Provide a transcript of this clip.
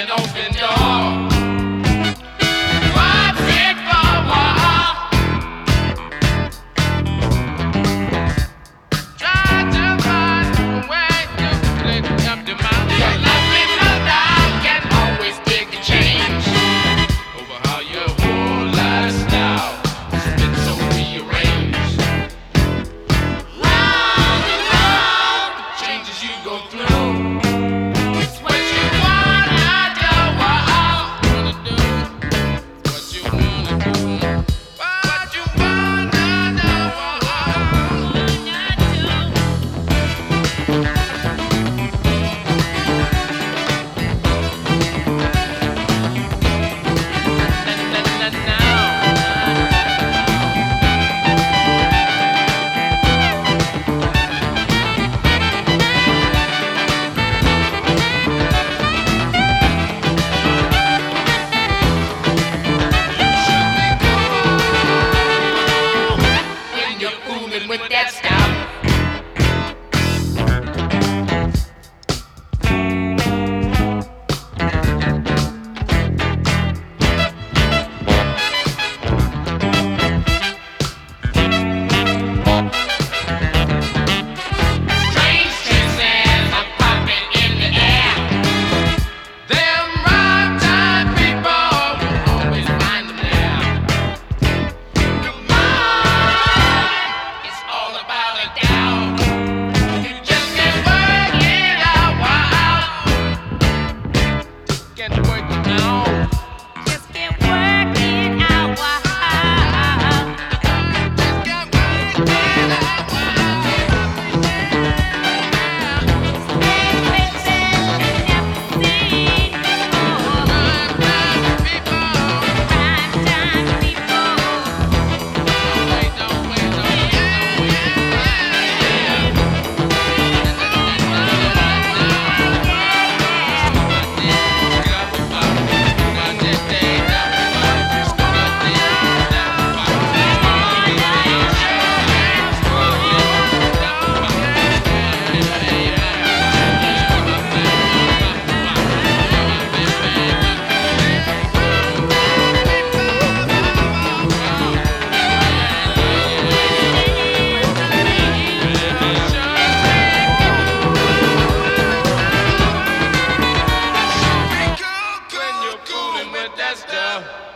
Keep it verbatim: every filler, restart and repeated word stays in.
an open door. What's it for? Try to find a way to lift up the mountain. Your lovely mother can always take a change over how your whole lifestyle has been so rearranged. Round and round, the changes you go through. It's what you wanna do. What you wanna do. What you wanna do. When you're fooling with that stuff. Strange senses are popping in the air. Them right-time people will always find them there. Your mind is all about a doubt. You just can't work it out. Can't work it out. Just can't work it out. Wow. Just can't work it out. When you're fooling with that stuff.